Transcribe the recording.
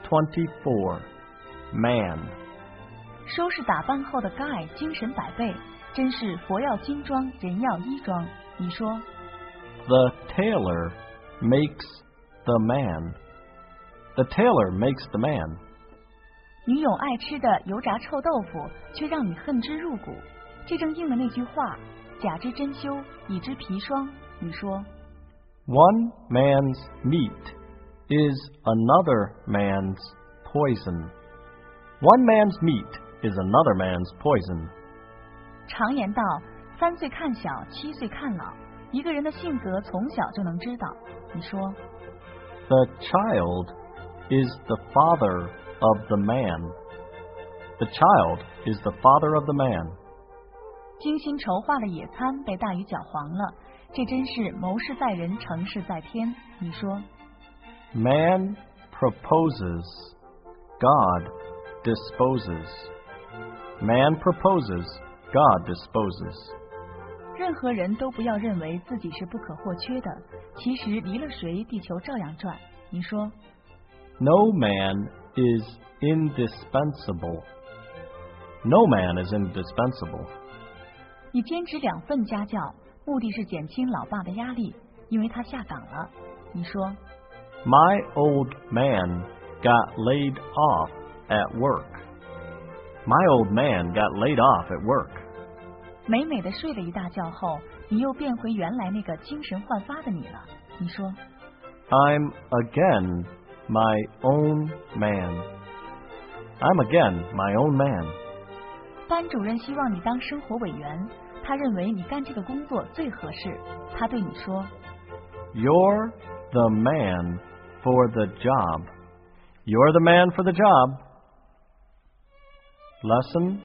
24. Man. 收拾打扮后的 Guy 精神百倍，真是佛要金装，人要衣装。你说 The tailor makes the man. The tailor makes the man. 女友爱吃的油炸臭豆腐，却让你恨之入骨。这正应了那句话：假之真修，以知砒霜。你说 One man's meat is another man's poison. One man's meat is another man's poison. 常言道，3岁看小，7岁看老。一个人的性格从小就能知道。你说 The child is the father of the man. The child is the father of the man. 精心筹划的野餐被大雨搅黄了，这真是谋事在人，成事在天。你说 Man proposes, God disposes. Man proposes, God disposes. 任何人都不要认为自己是不可或缺的，其实离了谁，地球照样转。你说 No man is indispensable. No man is indispensable. 你兼职2份家教，目的是减轻老爸的压力，因为他下岗了。你说 My old man got laid off at work. My old man got laid off at work. 美美的睡了一大觉后，你又变回原来那个精神焕发的你了。你说 I'm again my own man. I'm again my own man. 班主任希望你当生活委员，他认为你干这个工作最合适。他对你说 You're the man for the job. You're the man for the job. Lesson